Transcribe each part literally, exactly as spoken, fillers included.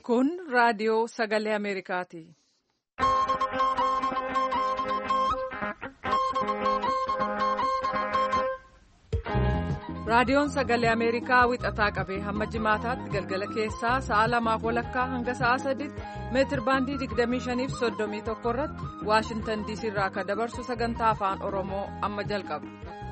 Kun raadiyoo sagalee Ameerikaati. Raadiyoon sagalee Ameerikaa wixataa qabee hamma jimaataatti galgala keessaa sa'a lamaaf walakkaa hanga sa'a sadiitti meetir baandii digdamii shaniif soddomii tokko irratti Waashintan Diisii irraa akka dabarsu sagantaa afaan Oromoo amma jalqaba.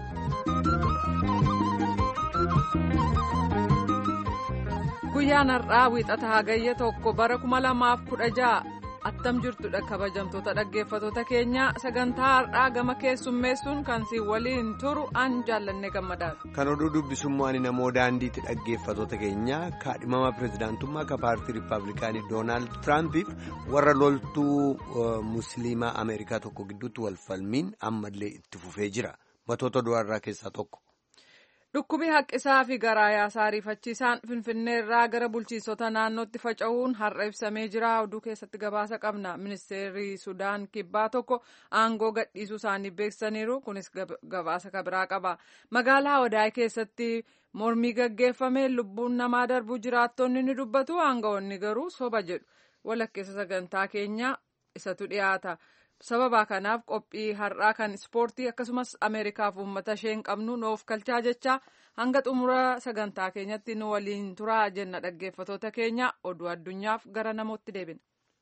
Guyyaan har'aa wixata hagayya tokko bara kuma lamaaf kudha ja'a attam jirtudha kabajamtoota dhaggeeffatoota keenya sagantaa har'aa gama keessummeessuun kan si waliin turu an jaallanne gammadaadha. Kan oduu dubbisummaan namoo daandiitti dhaggeeffatoota keenya kaadhimama pirezidaantummaa ka paartii riippaabilikaanii Doonaald Tiraampiif warra loltuu musliimaa Ameerikaa tokko gidduutti walfalmiin ammallee itti fufee jira. Matoota du'arraa keessaa tokko. Dhukkubi haqqisaa fi garaa yaasaa ariifachiisaan Finfinnee irraa gara bulchiinsota naannootti faca'uun har'a ibsamee jira. Oduu keessatti gabaasa qabna. Ministeerri Sudaan kibbaa tokko aangoo gadhiisuu isaanii beeksisaniiru. Kunis gabaasa kabiraa qaba. Magaalaa Odaay keessatti mormii gaggeeffame lubbuun namaa darbuu jiraattonni ni dubbatu. Aangawoonni garuu soba jedhu. Walakkeessa sagantaa keenya isatu dhiyaata. Sababa kanaaf qophii har'aa kan ispoortii akkasumas Ameerikaaf uummata isheen qabnu nuuf kalchaa jecha hanga xumura sagantaa keenyatti nu waliin turaa jenna dhaggeeffatoota keenya oduu addunyaaf gara namootti deebina.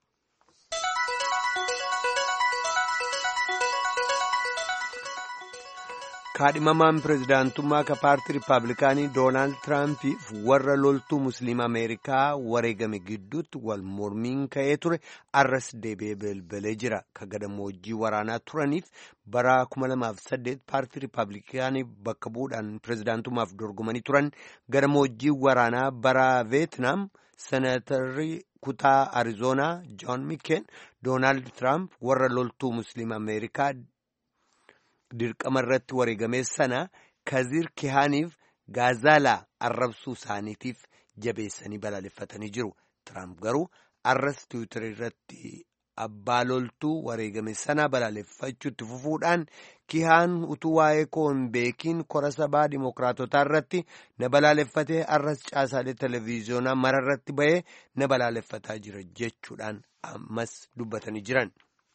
Kaadhimamaan pirezidaantummaa ka paartii riippaabilikaanii Doonaald Tiraampiif warra loltuu musliima Ameerikaa wareegame gidduutti wal mormiin ka'ee ture arras deebi'ee balbalee jira. Ka gadammoojjii waraanaa turaniif bara kuma lamaaf saddeet paartii riippaabilikaanii bakka bu'uudhaan pirezidaantummaaf dorgomanii turan gadammoojjii waraanaa bara Veetnaam senatarri kutaa Arizoonaa Joon Mikeen Doonaald Tiraamp warra loltuu musliima Ameerikaa dirqama irratti wareegame sana Kaziir Kihaaniif Gaazaalaa arrabsuu isaaniitiif jabeessanii balaaleffatanii jiru. Tiraamp garuu arras Tiwiitara irratti abbaa loltuu wareegame sana balaaleffachuutti fufuudhaan Kihaan utuu waa'ee koo hin beekiin kora sabaa dimookiraatotaa irratti na balaaleffatee arras caasaalee televiiziyoonaa mara irratti ba'ee na balaaleffataa jira jechuudhaan ammas dubbatanii jiran.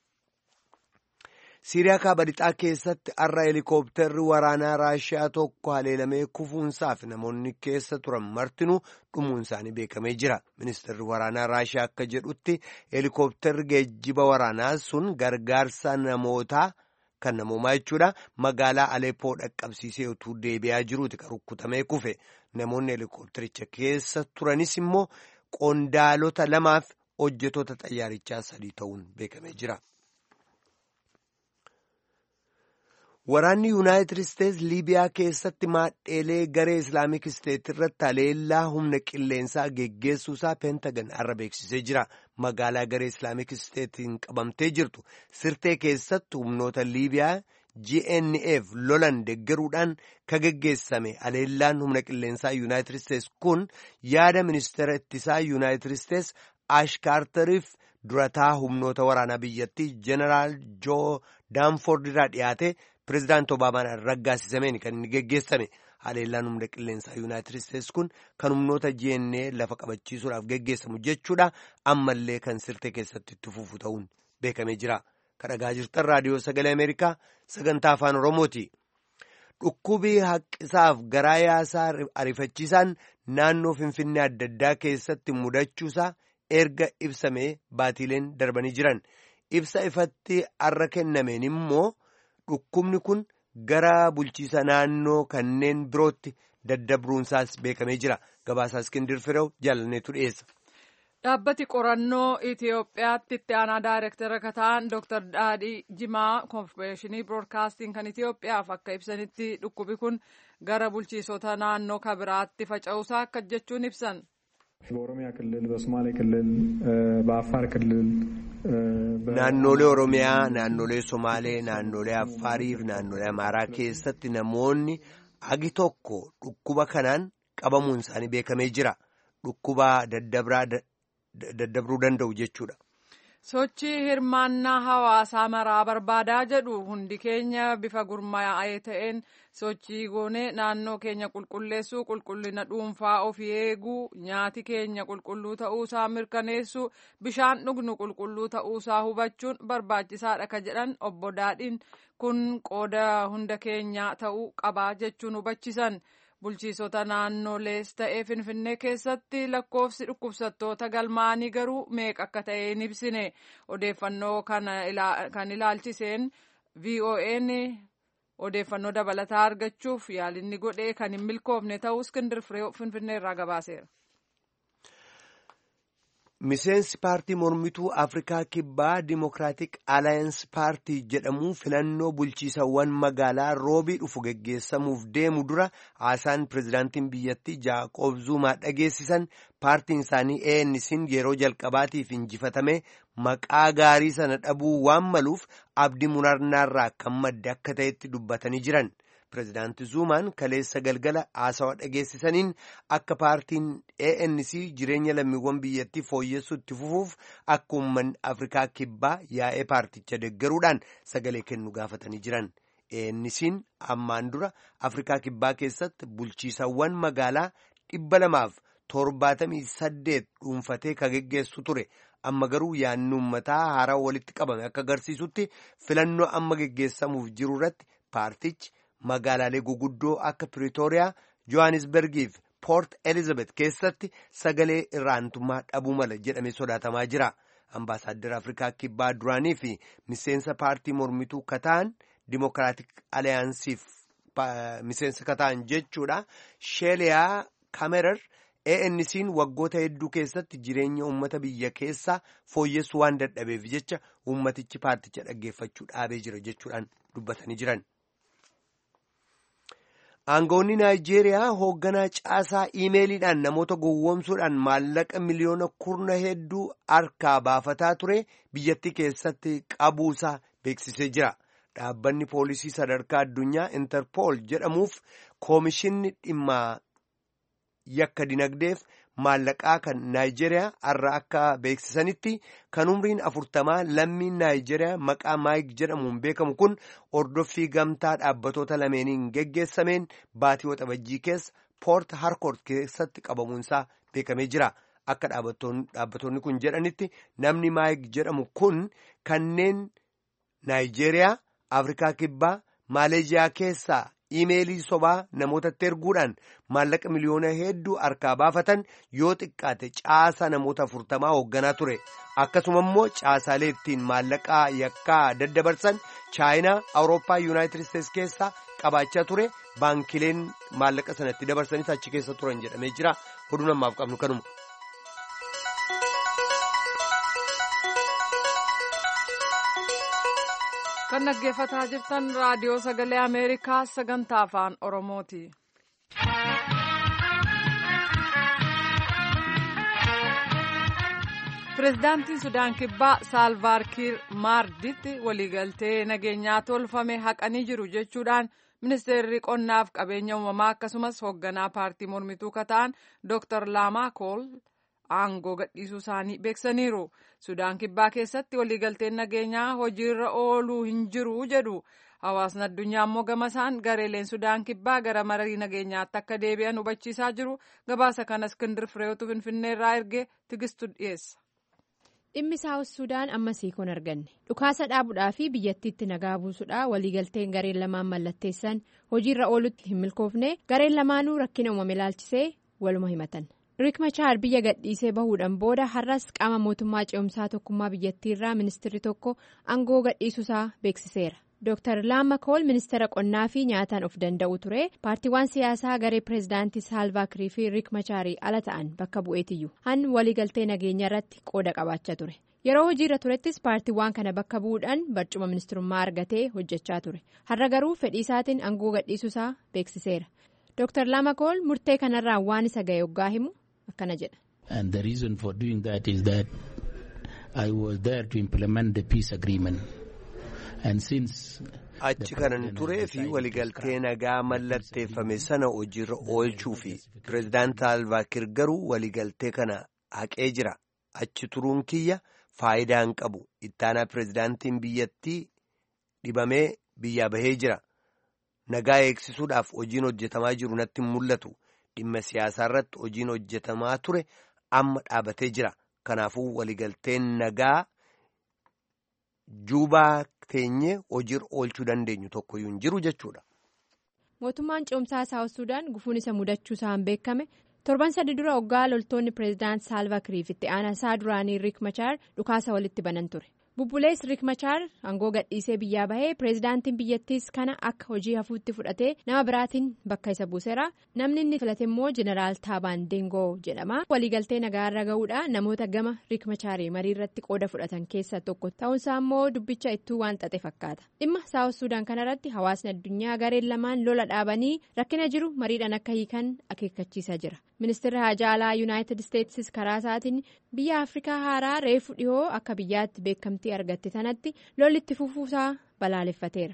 Siiriyaa kaaba lixaa keessatti har'a heelikooptarri waraanaa Raashiyaa tokko haleelamee kufuunsaaf namoonni keessa turan martinuu dhumuun isaanii beekamee jira. Ministeerri waraanaa Raashiyaa akka jedhutti heelikooptarri geejjiba waraanaa sun gargaarsa namootaa kan namoomaa jechuudha magaalaa Aleppoo dhaqqabsiisee utuu deebi'aa jiruuti kan rukkutamee kufe. Namoonni heelikooptaricha keessa turanis immoo qondaalota lamaaf hojjetoota xayyaarichaa sadii ta'uun beekamee jira. Waraanni Yuunaayitid Isteets Liibiyaa keessatti maadheelee garee Islaamik Isteet irratti haleellaa humna qilleensaa geggeessuusaa Peentagan har'a beeksisee jira. Magaalaa garee Islaamik Isteetiin qabamtee jirtu sirtee keessatti humnoota Liibiyaa G N F lolan deggeruudhaan ka geggeessame haleellaan humna qilleensaa Yuunaayitid Isteets kun yaada ministeera ittisaa Yuunaayitid Isteets Ash Kaartariif durataa humnoota waraanaa biyyattii Jeneraal Joo Daanford irraa dhiyaate. Pireezidaanti Obaamaan raggaasisameen kan inni geggeessame haleellaan humna qilleensaa Yuunaayitid Isteets kun kan humnoota G N A lafa qabachiisuudhaaf geggeessamu jechuudha ammallee kan sirtee keessatti itti fufu ta'uun beekamee jira. Kan dhagaa jirtan raadiyoo sagalee Ameerikaa sagantaa afaan Oromooti. Dhukkubii haqqisaaf garaa yaasaa ariifachiisaan naannoo Finfinnee adda addaa keessatti mudachuusaa erga ibsamee baatiileen darbanii jiran. Ibsa ifatti har'a kennameen immoo. Dhukkubni kun gara bulchiisa naannoo kanneen birootti daddabruunsaas beekamee jira. Gabaasaa Iskindir Firew jaalanneetu dhiyeessa. Dhaabbati qorannoo Itiyoophiyaatti itti aanaa daayireektara kan ta'an Dooktar Daadhii Jimaa Koonfedereeshinii Biroodkaastiin kan Itiyoophiyaaf akka ibsanitti dhukkubi kun gara bulchiisota naannoo kabiraatti faca'uusaa akka jechuun ibsan. በኦሮሚያ ክልል በሶማሌ ክልል በአፋር ክልል naannolee Oromiyaa naannolee Somaalee naannolee Affaarii fi naannolee Amaaraa keessatti namoonni agi tokko dhukkuba kanaan qabamuun isaanii beekamee jira. Dhukkuba daddabruu danda'u jechuudha. Sochii hirmaannaa hawaasaa maraa barbaadaa jedhu hundi keenya bifa gurmaa'ee ta'een sochii goonee naannoo keenya qulqulleessuu, qulqullina dhuunfaa ofii eeguu, nyaati keenya qulqulluu ta'uusaa mirkaneessuu, bishaan dhugnu qulqulluu ta'uusaa hubachuun barbaachisaadha ka jedhan obbo Daadhiin kun qooda hunda keenyaa ta'uu qabaa jechuun hubachiisan. Bulchiisota naannolees ta'ee Finfinnee keessatti lakkoofsi dhukkubsattoota galmaa'anii garuu meeqa akka ta'e hin ibsine. Odeeffannoo kan ilaalchiseen V O N odeeffannoo dabalataa argachuuf yaalinni godhee kan hin milkoofne ta'uu Iskindir Firee Finfinnee irraa gabaaseera. Miseensi paartii mormituu Afrikaa Kibbaa Dimokiraatik Alaayansi paartii jedhamu filannoo bulchiisawwan magaalaa roobii dhufu geggeessamuuf deemu dura haasaan pirezidaantiin biyyattii Jaaqoob Zuumaa dhageessisan paartiin isaanii A N C'n yeroo jalqabaatiif injifatame maqaa gaarii sana dhabuu waan maluuf abdii murarnaarraa kan madde akka ta'etti dubbatanii jiran. Pireezidaanti Zuumaan kaleessa galgala haasawaa dhageessisaniin akka paartiin A N C jireenya lammiiwwan biyyattii fooyyessuu itti fufuuf akka uummanni Afrikaa Kibbaa yaa'ee paarticha deeggaruudhaan sagalee kennu gaafatanii jiran. A N C'n ammaan dura Afrikaa Kibbaa keessatti bulchiisawwan magaalaa dhibba lamaaf torbaatamii saddeet dhuunfatee kan geggeessu ture. Amma garuu yaadni uummataa haaraa walitti qabame akka agarsiisutti filannoo amma geggeessamuuf jiru irratti paartichi magaalaalee guguddoo akka Piriitooriyaa, Johannesburgii fi Poort Elizabeth keessatti sagalee irraantummaa dhabuu mala jedhamee sodaatamaa jira. Ambaasaadder Afrikaa Kibbaa duraanii fi miseensa paartii mormituu kataan Dimokiraatik Aliyaansiif miseensa kataan jechuudha. Sheeliyaa Kamerer A N C'n waggoota hedduu keessatti jireenya uummata biyya keessaa fooyyessuu waan dadhabeef jecha uummatichi paarticha dhaggeeffachuu dhaabee jira jechuudhaan dubbatanii jiran. Aangawoonni Naayijeeriyaa hoogganaa caasaa iimeeliidhaan namoota gowwoomsuudhaan maallaqa miliyoona kurna hedduu harkaa baafataa ture biyyattii keessatti qabuusaa beeksisee jira. Dhaabbanni poolisii sadarkaa addunyaa Interpool jedhamuuf koomishinni dhimma yakka dinagdeef maallaqaa kan Naayijeeriyaa har'a akka beeksisanitti kan umriin afurtamaa lammiin Naayijeeriyaa maqaa Maayik jedhamuun beekamu kun ordoffii gamtaa dhaabbatoota lameeniin geggeessameen baatii waxabajjii keessa Poort Harcourt keessatti qabamuunsaa beekamee jira. Akka dhaabbattoonni kun jedhanitti namni Maayik jedhamu kun kanneen Naayijeeriyaa, Afrikaa Kibbaa, Maaleeziyaa keessaa iimeelii sobaa namootatti erguudhaan maallaqa miliyoona hedduu harkaa baafatan yoo xiqqaate caasaa namoota afurtamaa hoogganaa ture. Akkasuma immoo caasaalee ittiin maallaqaa yakkaa daddabarsan Chaayinaa, Awurooppaa, Yuunaayitid Isteetsi keessaa qabaachaa ture. Baankileen maallaqa sanatti dabarsanis achi keessa turan jedhamee jira. Oduu namaaf qabnu kanuma. Kan dhaggeeffataa jirtan raadiyoo sagalee Ameerikaa sagantaa afaan Oromooti. Pireezidaantiin Sudaan Kibbaa Saalvaar Kiir Maarditti waliigaltee nageenyaa tolfame haqanii jiru jechuudhaan ministeerri qonnaaf qabeenya uumamaa akkasumas hoogganaa paartii mormituu kataan Dooktar Laamaa Kool aangoo gadhiisuu isaanii beeksaniiru. Sudaan Kibbaa keessatti waliigalteen nageenyaa hojiirra ooluu hin jiru jedhu. Hawaasni addunyaa immoo gamasaan gareeleen Sudaan Kibbaa gara marii nageenyaatti akka deebi'an hubachiisaa jiru. Gabaasa kana Iskindir Fireetu Finfinnee irraa erge Tigistu dhiyeessa. Dhimmi Saawus Sudaan ammas hiikoon arganne. Dhukaasa dhaabuudhaa fi biyyattiitti nagaa buusuudhaa waliigalteen gareen lamaan mallatteessan hojiirra oolutti hin milkoofne gareen lamaanuu rakkina uumame ilaalchisee waluma himatan. Riik Machaar biyya gadhiisee bahuudhaan booda har'as qaama mootummaa ce'umsaa tokkummaa biyyattiirraa ministeerri tokko aangoo gadhiisuusaa beeksiseera. Dooktar Laamaa Kool ministeera qonnaa fi nyaataan of danda'u ture. Paartiiwwan siyaasaa garee pireezidaantii Saalvaa Kiir fi Riik Machaarii ala ta'an bakka bu'eetiyyuu han waliigaltee nageenya irratti qooda qabaachaa ture. Yeroo hojiirra turettis paartiiwwan kana bakka bu'uudhaan barcuma ministirummaa argatee hojjechaa ture. Har'a garuu fedhii isaatiin aangoo gadhiisuusaa beeksiseera. Dooktar Laamaa Kool murtee kanarraa waan isa ga'e hoggaa himu akkana jedha. And the reason for doing that is that I was there to implement the peace agreement. And since achi kanan turee fi waliigaltee nagaa mallatteeffame sana hojiirra oolchuu fi pireezidaant Saalvaa Kiir garuu waliigaltee kana haqee jira. Achi turuun kiyya faayidaa hin qabu. Ittaanaa pireezidaantiin biyyattii dhibamee biyyaa bahee jira. Nagaa eegsisuudhaaf hojiin hojjetamaa jiru natti hin mul'atu. Dhimma siyaasaa irratti hojiin hojjetamaa ture amma dhaabatee jira. Kanaafuu waliigalteen nagaa Juubaa teenyee hojiirra oolchuu dandeenyu tokkoyyuu hin jiru jechuudha. Mootummaan ce'umsaa Saawus Suudaan gufuun isa mudachuu isaan beekame torban sadi dura hoggaa loltoonni pireezidaant Saalva Kiir itti aanaa isaa duraanii Riik Machaar dhukaasa walitti banan ture. Bubbulees Riik Machaar aangoo gadhiisee biyyaa bahee pireezidaantiin biyyattiis kana akka hojii hafuutti fudhatee nama biraatiin bakka isa buuseera. Namni inni filate immoo Jeneraal Taabaan Deengoo jedhama. Waliigaltee nagaarra gahuudha namoota gama Riik Machaarii marii irratti qooda fudhatan keessaa tokko ta'uunsaa immoo dubbicha ittuu waan xaxe fakkaata. Dhimma Saawus Suudaan kanarratti hawaasni addunyaa gareen lamaan lola dhaabanii rakkina jiru mariidhaan akka hiikan akeekkachiisaa jira. Ministeerri Haajaa Alaa Yuunaayitid Isteetsis karaa isaatiin biyya Afrikaa haaraa reefu dhihoo akka biyyaatti beekamtii argatte sanatti lolli itti fufuusaa balaaleffateera.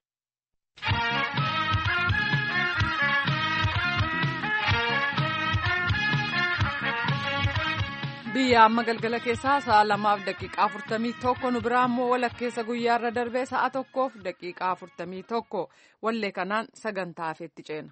Biyya amma galgala keessaa sa'a lamaaf daqiiqaa afurtamii tokko nu biraa immoo walakkeessa guyyaarra darbee sa'a tokkoof daqiiqaa afurtamii tokko wallee kanaan sagantaa hafeetti ceena.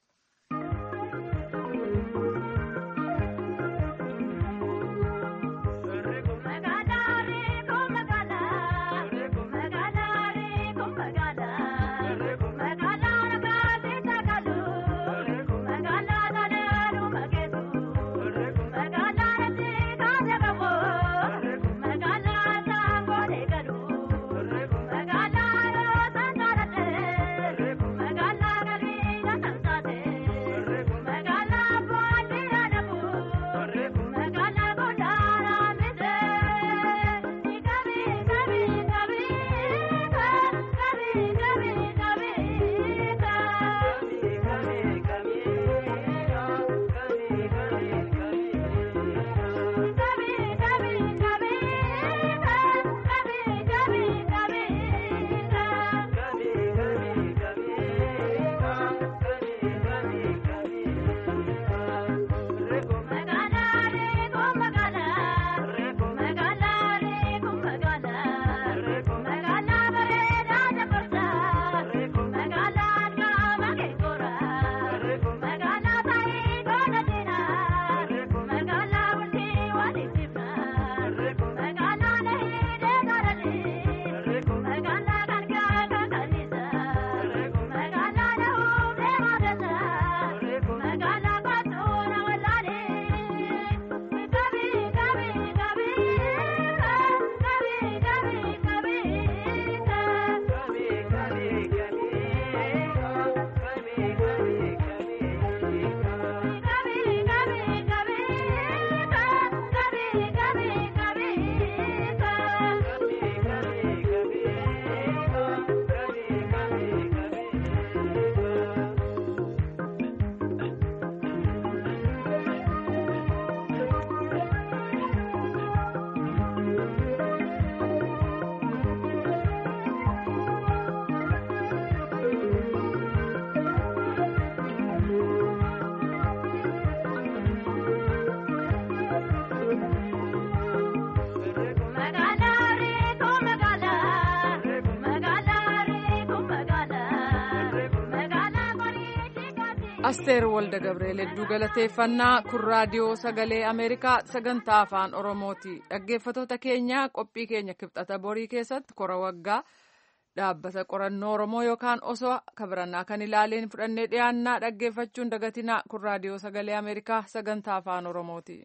Asteer Walda Gabreel hedduu galateeffannaa kun raadiyoo sagalee Ameerikaa sagantaa afaan Oromooti. Dhaggeeffattoota keenya qophii keenya kibxata borii keessatti kora waggaa dhaabbata qorannoo Oromoo yookaan osoo kabirannaa kan ilaaleen fudhannee dhiyaannaa dhaggeeffachuun dagatinaa kun raadiyoo sagalee Ameerikaa sagantaa afaan Oromooti.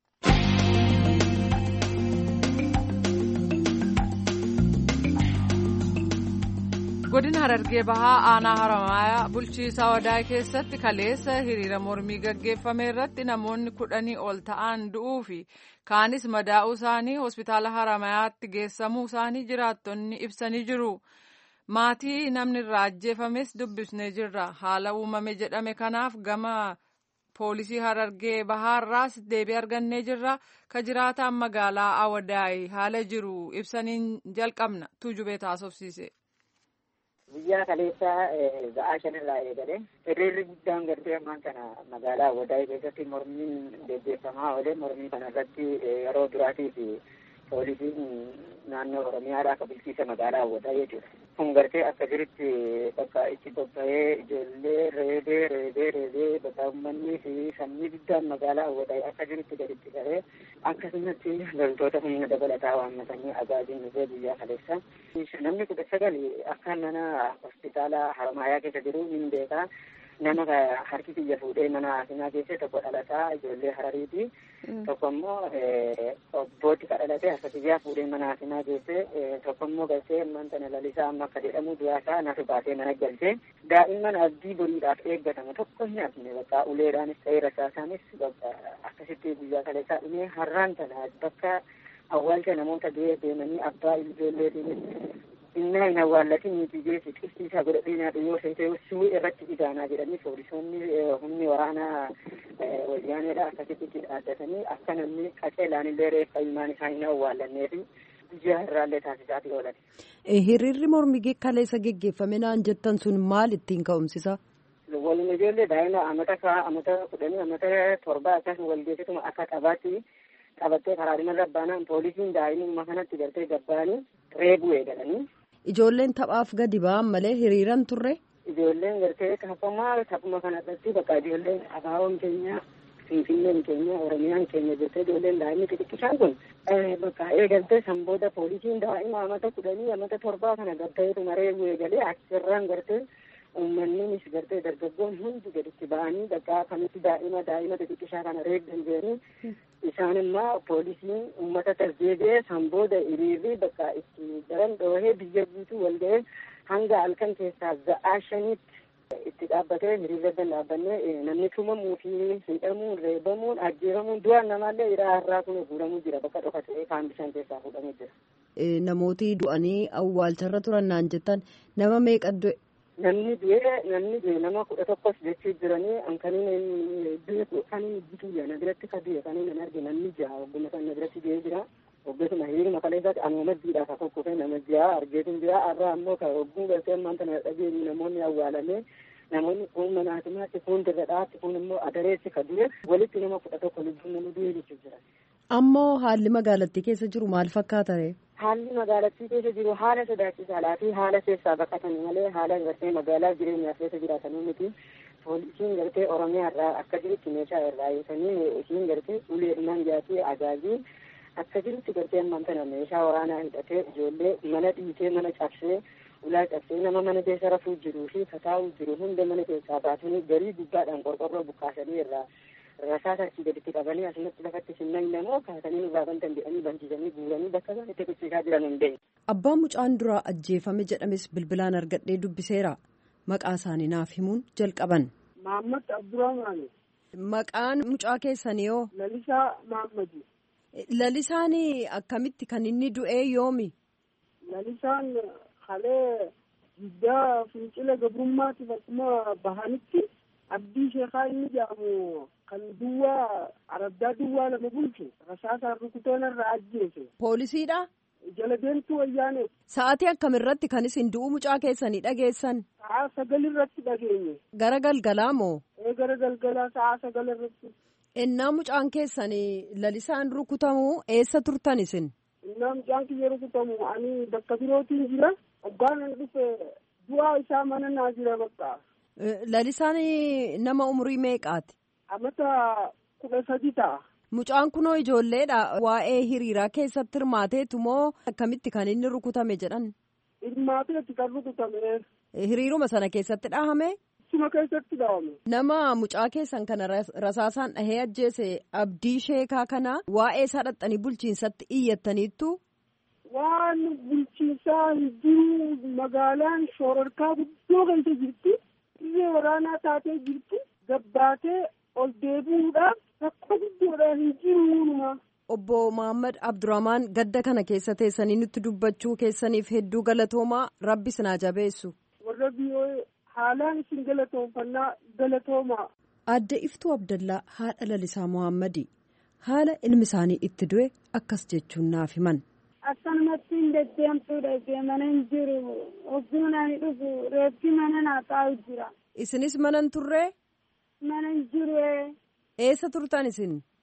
Godina Harargee Bahaa aanaa Haramaayaa bulchiinsa Wadaay keessatti kaleessa hiriira mormii gaggeeffame irratti namoonni kudhanii ol ta'an du'uu fi kaanis madaa'uu isaanii hospitaala Haramayaatti geessamuu isaanii jiraattonni ibsanii jiru. Maatii namni irraa ajjeefames dubbisnee jirra. Haala uumame jedhame kanaaf gama poolisii Harargee Bahaarraas deebii argannee jirra. Ka jiraataan magaalaa Wadaay haala jiru ibsaniin jalqabna. Tuujubee taasofsiise. Guyyaa kaleessa ba'aa shanirraa eegale hiriirri guddaan gartee ammaan kana magaalaa Wadaay keessatti mormiin gaggeeffamaa oole. Mormii kana irratti yeroo duraatii fi poolisiin naannoo Oromiyaadhaa akka bulchiisa magaalaa hawwataa jechuudha. Kun gartee akka jirutti bakka itti bobba'ee ijoollee reebee reebee reebee bakka uummanni fi sammii guddaan magaalaa hawwataa akka jirutti gaditti qabee akkasumatti loltoota humna dabalataa waammatanii agaaziin dhufee guyyaa kaleessa. Namni kudha sagal akka mana hospitaala Haramaayaa keessa jiru hin beekaa. Nama harki kiyya fuudhee mana haasinaa keessee tokko dhalataa ijoollee Harariiti. Tokko immoo obbooti ka dhalatee harka kiyyaa fuudhee mana haasinaa keessee tokko immoo galtee ammaan lalisaa amma akka jedhamu du'aasaa naaf baatee mana galchee daa'imman abdii boriidhaaf eeggatamu tokko hin hafne bakka uleedhaanis ta'ee rasaasaanis akkasitti guyyaa kaleessaa dhumee har'aan tana bakka awwaalcha namoota du'ee deemanii abbaa ijoolleetiinis innaa hin awwaallatin nuti geessi qixxiisaa godhatee nyaatu yoo seetee suwii irratti idaanaa jedhanii poolisoonni humni waraanaa wayyaaneedha akkasitti dhaaddatanii akka namni qaceelaan illee reeffa ilmaan isaa hin awwaallanneef guyyaa irraallee taasisaatii oolan. Hiriirri mormii kaleessa geggeeffame naan jettan sun maal ittiin ka'umsisa? Waluma ijoollee daa'ima amata kaa amata kudhanii amata torbaa akkasuma walgeessituma akka qabaatti qabattee karaa dhimarra baanaan poolisiin daa'imummaa kanatti gartee gabbaanii reebuu eegalanii. Ijoolleen taphaaf gadi ba'an malee hiriiran turre? Ijoolleen gartee kaafamaa taphuma kanarratti bakka ijoolleen abaaboon keenya Finfinneen keenya Oromiyaan keenya jettee ijoolleen daa'imni xixiqqisaan kun bakka eegaltee san booda poolisiin daa'ima amata kudhanii amata torbaa kana gabbaa'eetuma reebuu eegalee achirraan gartee uummanninis gartee dargaggoon hundi gaditti ba'anii bakka kamitti daa'ima daa'ima xixiqqishaa kana reebdan jedhanii isaan immoo poolisiin uummata tasdeebi'ee san booda hiriirri bakka itti daran dhoohee biyya guutuu wal ga'ee hanga halkan keessaa za'aa shaniitti itti dhaabbatee hiriirra dhaabannee namni tumamuu fi hidhamuun reebamuun ajjeefamuun du'aan namaallee irraa har'aa kun guuramuu jira bakka dhokatee kaan bishaan keessaa fuudhamee jira. Namooti du'anii awwaalcharra turan naan jettan nama meeqa du'e? Namni du'ee namni du'e nama kudha tokkos jechuu jiranii ankaniin beeku kaniin bituu yana biratti ka du'e kaniin nan arge namni jaha ogguma sana biratti du'ee jira. Oggeessuma hiriiruma kaleessaatti anuma jiidhaaf akka kufe nama jaha argeetin jira har'a ammoo ka ogguu galtee ammaan tana dhageenyi namoonni awwaalame namoonni kun mana hakimaatti kun dirradhaatti kun immoo adareessi ka du'e walitti nama kudha tokko lubbuun nama du'e jechuu jira. Ammoo haalli magaalattii keessa jiru maal fakkaata ree? Haalli magaalattii keessa jiru haala sodaachisaadhaa fi haala keessaa baqatanii malee haala gartee magaalaa jireenyaaf keessa jiraatanii miti. Poolisiin gartee Oromiyaa irraa akka jirutti meeshaa irraa eegisanii isiin gartee uleedhumaan jaatee ajaajii akka jirutti gartee ammaan tana meeshaa waraanaa hidhatee ijoollee mana dhiitee mana cabsee ulaa cabsee nama mana keessa rafuu jiruu fi kataa'uu jiru hunda mana keessaa baasanii garii gubbaadhaan qorqorroo buqqaasanii irraa rasaasa achii gaditti qabanii asumatti lafatti sinnaan namoo kaasanii nurraa bantan jedhanii bansiisanii guuranii bakka isaan itti kuchiisaa jiran hin beeku. Abbaan mucaan duraa ajjeefame jedhames bilbilaan argadhee dubbiseera. Maqaa isaanii naaf himuun jalqaban. Mahammad Abdurrahmaani. Maqaan mucaa keessanii hoo? Lalisaa Mahammadi. Lalisaan akkamitti kan inni du'ee yoomi? Lalisaan halee guddaa fincila gabrummaatiif akkuma bahanitti abdii sheekaa inni jedhamu kan duwwaa araddaa duwwaa lama bulchu rasaasaan rukuteen irraa ajjeese. Poolisiidha? Jala deemtuu wayyaanee. Sa'aatii akkamiirratti kan isin du'uu mucaa keessanii dhageessan? Sa'a sagalirratti dhageenye. Gara galgalaa moo? Ee gara galgalaa sa'a sagalirratti. Innaa mucaan keessanii lalisaan rukutamu eessa turtan isin? Innaa mucaan kiyya rukutamu ani bakka birootiin jira. Obgaan dhufe du'aa isaa mana naa jira bakka. Lalisaan nama umurii meeqaati? Amata kudha sadi ta'a. Mucaan kunoo ijoolleedha. Waa'ee hiriiraa keessatti hirmaateetu moo akkamitti kan inni rukutame jedhan? Hirmaateetti kan rukutame. Hiriiruma sana keessatti dhahame? Suma keessatti dhahame. Nama mucaa keessan kana rasaasaan dhahee ajjeese abdii sheekaa kana waa'ee isaa dhaxxanii bulchiinsatti iyyattaniittu? Waan bulchiinsaa hin jiru magaalaan shororkaa guddoo keessa jirti. Biyya waraanaa taatee jirti. Gabbaatee ol deebi'uudhaaf rakkoo guddoodhaan hin jiru. Obbo Mahammad Abdurrahmaan gadda kana keessa teessanii nutti dubbachuu keessaniif hedduu galatoomaa rabbi sinaa jabeessu. Warra biyyoo haalaan isin galatoomfannaa galatoomaa. Aadde Iftuu Abdallaa haadha Lalisaa Muhammadi haala ilmi isaanii itti du'e akkas jechuun naaf himan. Akkanumatti hin deddeemtuudha deemana hin jiru. Ogguu nani dhufu reeffi mana naa taa'u jira. Isinis mana hin turree? Mana hin jiru. Eessa turtan isin?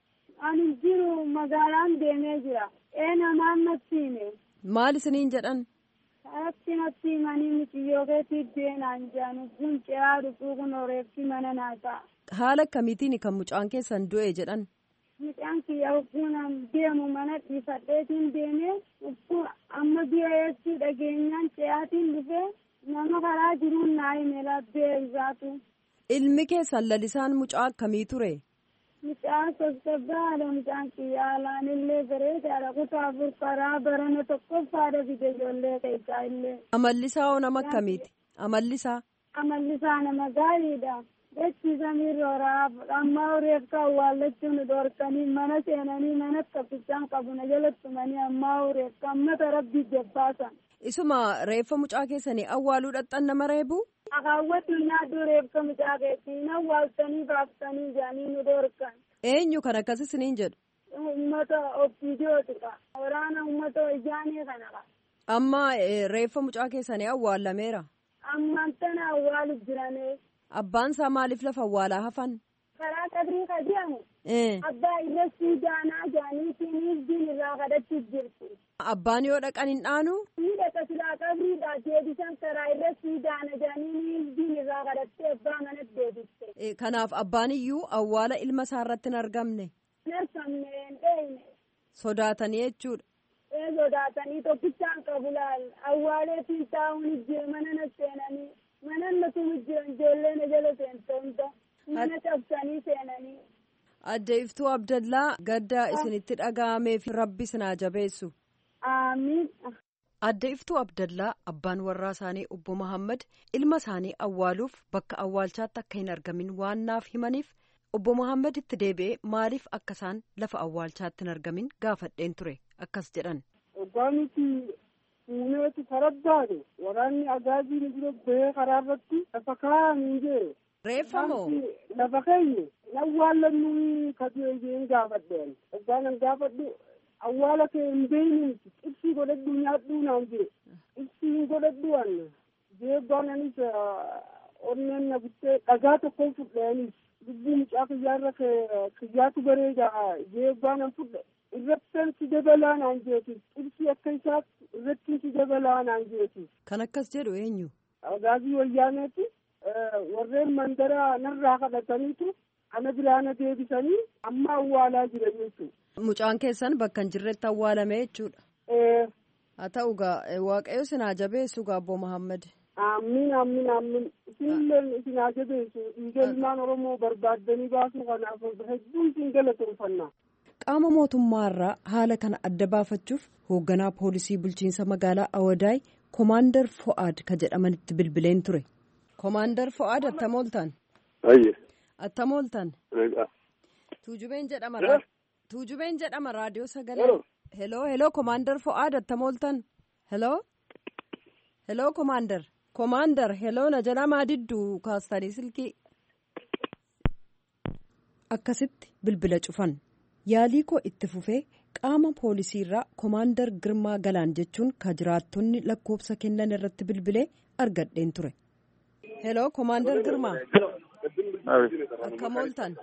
Ani jiru magaalaan deemee jira. Ee namaan natti hime. Maal isiniin jedhan? Akki natti himanii muciyyoo keetiif deemaan jedhan kun ce'aa dhufuu kun reeffi mana naa ta'a. Haala akkamiitiin kan mucaan keessan du'e jedhan? Mucaan kiyya uffuun deemu mana dhiifadheetiin deemee uffuu amma bira jechuu dhageenyaan ce'aatiin dhufee nama karaa jiruun naa hime labbee isaatu. Ilmi keessan lalisaan mucaa akkamii ture? Mucaan sossobbaadha mucaan kiyya alaan illee bareedaadha kutaa afur karaa barana tokkoffaadha fide ijoollee keessaa illee. Amallisaa hoo nama akkamiiti? Amallisaa? Amallisaa nama gaariidha. Jechi samiirraa amma reeffa awwaallachuun dhorkanii mana seenanii mana kaffisaan qabuna jalattumanii amma reeffa ammata rabbii jabbaasan. Isuma reeffa mucaa keessanii awwaaluu dhaqxan nama reebu? Akaawwatu nyaaddu reeffa mucaa keessanii awwaaltanii baaftanii jaanii nu dhorkan. Eenyu kan akkas isiniin jedhu? Uummata ofiidiyootiidha. Waraana uummata ijaanii kanadha. Amma reeffa mucaa keessanii awwaallameera? Ammaan tana awwaalu jiranii. Abbaan isaa maaliif lafa awwaalaa hafan? Karaa qabrii ka jedhamu. Abbaa irra siidaanaa jaaniitiin diin irraa kadhachuuf jirti. Abbaan yoo dhaqan hin dhaanu? Ni dhaqa silaa qabriidhaa deebisan karaa irra siidaana jaaniin diin irraa kadhattee abbaa manatti deebiste. Kanaaf abbaan iyyuu awwaala ilma isaa irratti hin argamne? Hin argamne hin dheeyne. Sodaatanii jechuudha. Ee sodaatanii tokkichaan qabu laal awwaaleetiin taa'uun ijjee mana na seenanii. Mana natu jiran ijoollee na jala seente hunda mana cabsanii seenanii. Adde Iftuu Abdallaa gadda isinitti dhaga'ameef rabbi sinaa jabeessu. Amiin. Adde Iftuu Abdallaa abbaan warraa isaanii obbo Muhammad ilma isaanii awwaaluuf bakka awwaalchaatti akka hin argamin waan naaf himaniif obbo Muhammad itti deebi'ee maaliif akka isaan lafa awwaalchaatti hin argamin gaafadheen ture akkas jedhan. Uumeetu farabbaadhe waraanni agaaziin bira bahee karaa irratti lafa kaa'anii jee. Reeffa moo? Lafa keenya awwaallannu kajeeyeen gaafadheen. Abbaan gaafadhu awwaala kee hin beeynuuti ibsii godhadhu nyaadhuu naan jee. Ibsii hin godhadhu anna. Jee baananis onneen na buttee dhagaa tokkoon fudheenis lubbuu mucaa kiyyaarra kiyyaatu bareeda jee baanan fudhe. Irrattan si dabalaa naan jeetis ibsii akka isaatti irratti si dabalaa naan jeetis. Kan akkas jedhu eenyu? Agaazii wayyaaneeti warreen mandara narraa kadhataniitu ana biraana deebisanii amma awwaalaa jiran jechuudha. Mucaan keessan bakka hin jirretti awwaalame jechuudha. Haa ta'u gaa waaqayyo sinaa jabeessu gaa obbo Muhammad. Amiin amiin amiin isinillee sinaa jabeessu dhiiga ilmaan Oromoo barbaaddanii baasuu kanaaf hedduun isin galateeffannaa. Qaama mootummaarraa haala kana adda baafachuuf hoogganaa poolisii bulchiinsa magaalaa Awadaay Komaandar Fo'aad ka jedhamanitti bilbileen ture. Komaandar Fo'aad attam ooltan? Ayye. Attam ooltan? Reeqa. Tuujubeen jedhama. Tuujubeen jedhama raadiyoo sagalee. Heloo heloo Komaandar Fo'aad attam ooltan? Heloo? Heloo Komaandar. Komaandar heloo na jalaa maadidduu kaastanii silkii. Akkasitti bilbila cufan. Yaalii koo itti fufee qaama poolisiirraa Komaandar Girmaa Galaan jechuun ka jiraattonni lakkoofsa kennan irratti bilbilee argadheen ture. Heloo Komaandar Girmaa. Akkam ooltan?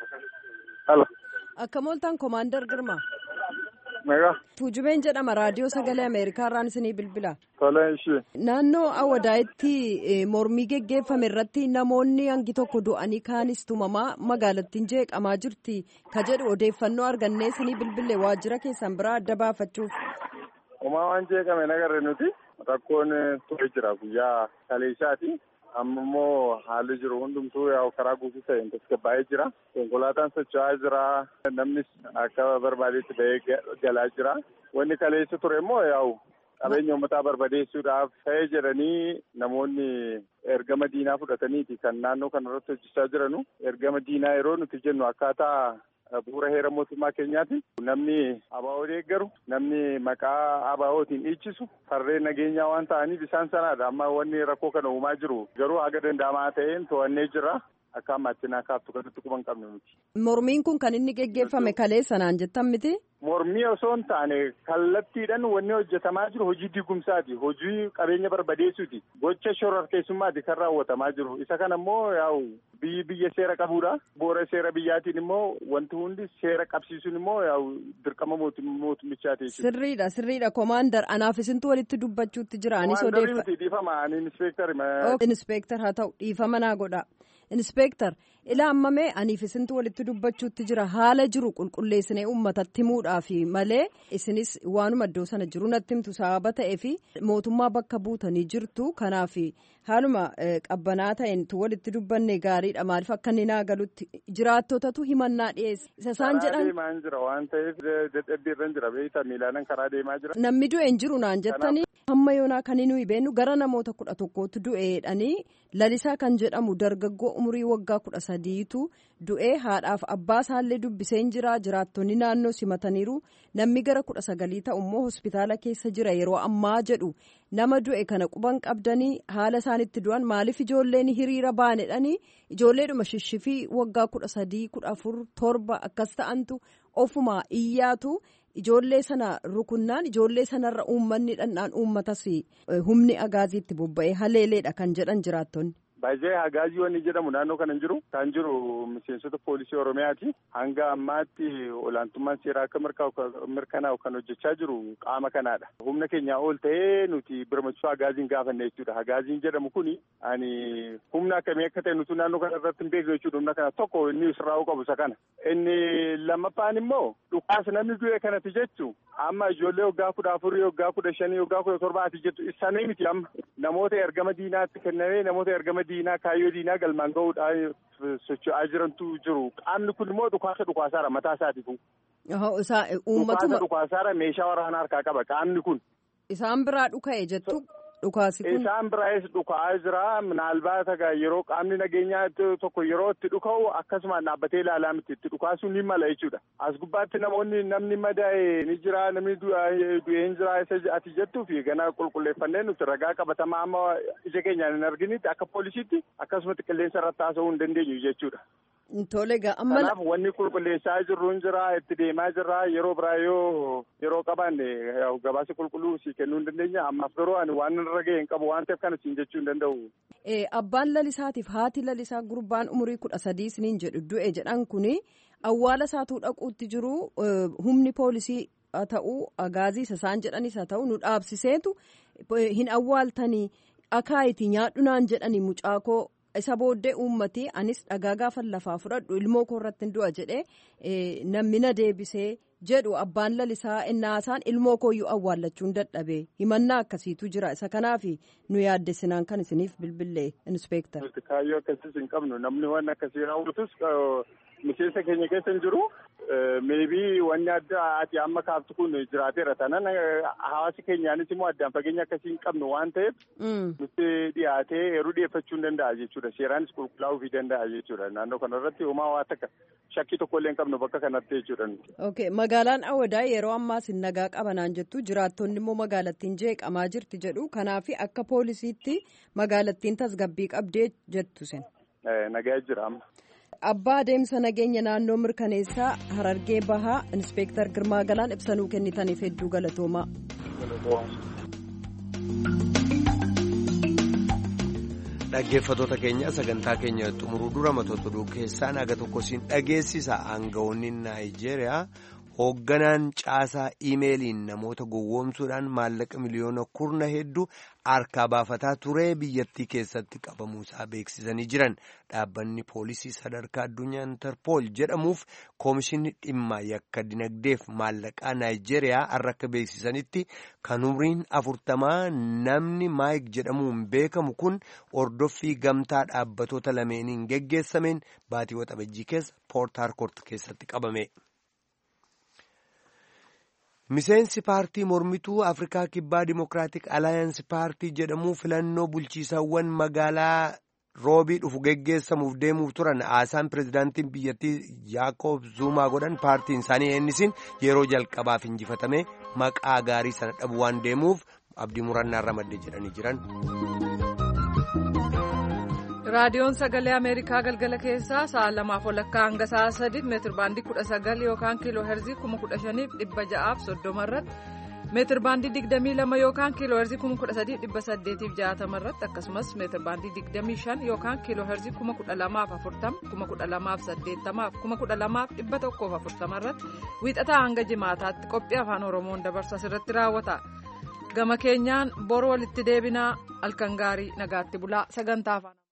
Akkam ooltan Komaandar Girmaa. Tuujubeen jedhama raadiyoo sagalee Ameerikaarraan isinii bilbila. Naannoo Awadaayitti mormii geggeeffame irratti namoonni hangi tokko du'anii kaanis tumamaa magaalattiin jeeqamaa jirti ka jedhu odeeffannoo argannee isinii bilbille waajjira keessan biraa adda baafachuuf. Homaa waan jeeqame nagarre nuti rakkoon ture jira guyyaa kaleessaati. Amma immoo haalli jiru hundumtuu yaa'u karaa guutuu ta'een tasgabbaa'ee jira. Konkolaataan socho'aa jira. Namnis akka barbaadetti ba'ee galaa jira. Wanni kaleessa ture immoo yaa'u qabeenya uummataa barbadeessuudhaaf ta'ee jedhanii namoonni ergama diinaa fudhataniiti kan naannoo kanarratti hojjechaa jiranu. Ergama diinaa yeroo nuti jennu akkaataa bu'uura heera mootummaa keenyaati. Namni abaa'oo deeggaru, namni maqaa abaa'ootiin dhiichisu farreen nageenyaa waan ta'aniif isaan sanaadha. Amma wanni rakkoo kana uumaa jiru garuu haga danda'amaa ta'een to'annee jira. akka ammaatti naa kaaftu kanatti quban qabne miti. Mormiin kun kan inni geggeeffame kaleessa naan jettan miti? Mormii osoo hin taane kallattiidhaan wanni hojjetamaa jiru hojii diigumsaati. Hojii qabeenya barbadeessuuti. Gocha shororkeessummaati kan raawwatamaa jiru. Isa kana immoo yaa'u biyyi biyya seera qabuudha. Bu'uura seera biyyaatiin immoo wanti hundi seera qabsiisuun immoo yaa'u dirqama mootummichaati. Sirriidha sirriidha komaandar anaaf isintu walitti dubbachuutti jira. Anis odeeffa. Dhiifama ani inspeektar. Inspeektar haa ta'u dhiifama naa godha. Inspeektar ila ammamee aniif isintu walitti dubbachuutti jira haala jiru qulqulleessinee uummatatti himuudhaaf malee isinis waanuma iddoo sana jiru natti himtu sababa ta'ee fi mootummaa bakka buutanii jirtu kanaaf haaluma qabbanaa ta'een tu walitti dubbanne gaariidha maaliif akka inni naa galutti jiraattotatu himannaa dhiyeesse isa isaan jedhan. Karaa deemaa jira waan ta'eef dadhabbiirra jira beektaa miilaanan karaa deemaa jira. Namni du'e hin jiru naan jettanii hamma yoonaa kan nuyi beeknu gara namoota kudha tokkootti du'eedhanii lalisaa kan jedhamu dargaggoo umurii waggaa kudha sadiitu du'ee haadhaaf abbaa isaallee dubbisee jira jiraattonni naannoo simataniiru namni gara kudha sagalii ta'u immoo hospitaala keessa jira yeroo ammaa jedhu nama du'e kana quban qabdanii haala isaanitti du'an maaliif ijoolleen hiriira baanedhanii ijoolleedhuma shishifii waggaa kudha sadii kudha afur torba akkas ta'antu ofuma iyyaatu. Ijoollee sana rukunnaan ijoollee sanarra uummanni dhandhaan uummatas humni agaaziitti bobba'ee haleeleedha kan jedhan jiraattonni. Baay'ee agaazii wanni jedhamu naannoo kana hin jiru. Kan jiru miseensota poolisii Oromiyaati. Hanga ammaatti olaantummaan seeraa akka mirkanaa'u kan hojjechaa jiru qaama kanaadha. Humna keenyaa ol ta'ee nuti birmachuu agaaziin gaafanne jechuudha. Agaaziin jedhamu kuni ani humna akkamii akka ta'e nuti naannoo kana irratti hin beeknu jechuudha. Humna kana tokko inni sirraa'uu qabu isa kana. Inni lammaffaan immoo dhukaasa namni du'e kanatti jechuun amma ijoollee waggaa kudha afurii waggaa kudha shanii waggaa kudha torbaati jettu isaanii miti amma namoota ergama diinaatti kennamee namoota ergama diinaa kaayyoo diinaa galmaan gahuudhaan socho'aa jirantu jiru qaamni kun immoo dhukaasa dhukaasaara mataa isaatiif. Dhukaasa dhukaasaara meeshaa waraanaa harkaa qaba qaamni kun. Isaan biraa dhuka'e jettu. Dhukaasi kun isaan biraayis dhuka'aa jira minaalbaata yeroo qaamni nageenyaa tokko yeroo itti dhuka'u akkasumaan dhaabbatee ilaalaa miti itti dhukaasuun ni mala jechuudha. As gubbaatti namoonni namni madaa'e ni jira namni du'ee hin jira isa ati jettuu fi gana qulqulleeffannee nuti ragaa qabatamaa amma ija keenyaan hin arginitti akka poolisiitti akkasumatti qilleensa irratti haasa'uu hin dandeenyu jechuudha. Tole egaa amma kanaaf wanni qulqulleessaa jirru hin jira itti deemaa jirra yeroo biraa yoo yeroo qabaanne gabaasa qulqulluu si kennuu hin dandeenya ammaaf garuu ani waan irra ga'e hin qabu waan ta'eef kana siin jechuu hin danda'u. Abbaan lalisaatiif haati lalisaa gurbaan umurii kudha sadii isiniin jedhu du'e jedhan kuni awwaala isaatuu dhaquutti jiru humni poolisii haa ta'uu agaazii isaan jedhanis haa ta'u nu dhaabsiseetu hin awwaaltanii akaayitii nyaadhunaan jedhanii mucaakoo. Isa booddee uummatii anis dhagaa gaafa lafaa fudhadhu ilmoo koo irratti hin du'a jedhee namni na deebisee jedhu abbaan lalisaa innaasaan ilmoo kooyyuu awwaallachuun dadhabee himannaa akkasiitu jira isa kanaaf nu yaaddessinaan kan isiniif bilbilee inspeektar. Kaayyoo akkasiis hin qabnu namni waan akkasii raawwatus miseensa keenya keessa hin jiru meebii wanni adda ati amma kaaftu kun jiraateera tanan hawaasi keenyaanis immoo addaan fageenya akkasii hin qabnu waan ta'eef nuti dhiyaatee yeroo dhiyeeffachuu hin danda'a jechuudha seeraanis qulqullaa'uu fi danda'a jechuudha naannoo kanarratti homaa waa takka shakkii tokkollee hin qabnu bakka kanatti jechuudha. Okay magaalaan Awadaa yeroo ammaas hin nagaa qabanaan jettu jiraattonni immoo magaalattiin jeeqamaa jirti jedhu kanaaf akka poolisiitti magaalattiin tasgabbii qabdee jettu sen. Nagaa jira amma. Abbaa adeemsa nageenya naannoo mirkaneessaa Harargee Bahaa Inspeektar Girmaa Galaan ibsanuu kennitaniif hedduu galatoomaa. Dhaggeeffattoota keenya sagantaa keenya xumuruu dura matoota oduu keessaa naga tokko siin dhageessisa aangawoonni Naayijeeriyaa hoogganaan caasaa iimeeliin namoota gowwoomsuudhaan maallaqa miliyoona kurna hedduu harkaa baafataa turee biyyattii keessatti qabamuusaa beeksisanii jiran dhaabbanni poolisii sadarkaa addunyaa interpool jedhamuuf koomishinni dhimma yakka dinagdeef maallaqaa Naayijeeriyaa har'a akka beeksisanitti kan umriin afurtamaa namni maayik jedhamuun beekamu kun ordoffii gamtaa dhaabbatoota lameeniin geggeessameen baatii waxabajjii keessa poort harkoort keessatti qabame. Miseensi paartii mormituu Afrikaa Kibbaa Dimokiraatik Alaayansi paartii jedhamu filannoo bulchiisawwan magaalaa roobii dhufu geggeessamuuf deemuuf turan haasaan pirezidaantiin biyyattii Yaaqoob Zuumaa godhan paartiin isaanii eennisin yeroo jalqabaaf injifatame maqaa gaarii sana dhabu waan deemuuf abdii murannaa irra madde jedhanii jiran. raadiyoon sagalee ameerikaa galgala keessaa sa'a lamaaf walakkaa hanga sa'a sadiitti meetir baandii kudha sagal yookaan kiiloo heerzii kuma kudha shaniif dhibba ja'aaf soddoma irratti meetir baandii digdamii lama yookaan kiiloo heerzii kuma kudha sadiif dhibba saddeetiif jaatama irratti akkasumas meetir baandii digdamii shan yookaan kiiloo heerzii kuma kudha lamaaf afurtama kuma kudha lamaaf saddeettamaaf kuma kudha lamaaf dhibba tokkoof afurtama irratti wiixataa hanga jimaataatti qophii afaan oromoon dabarsa irratti raawwata. Gama keenyaan bor walitti deebinaa halkan gaarii nagaatti bulaa sagantaa afaan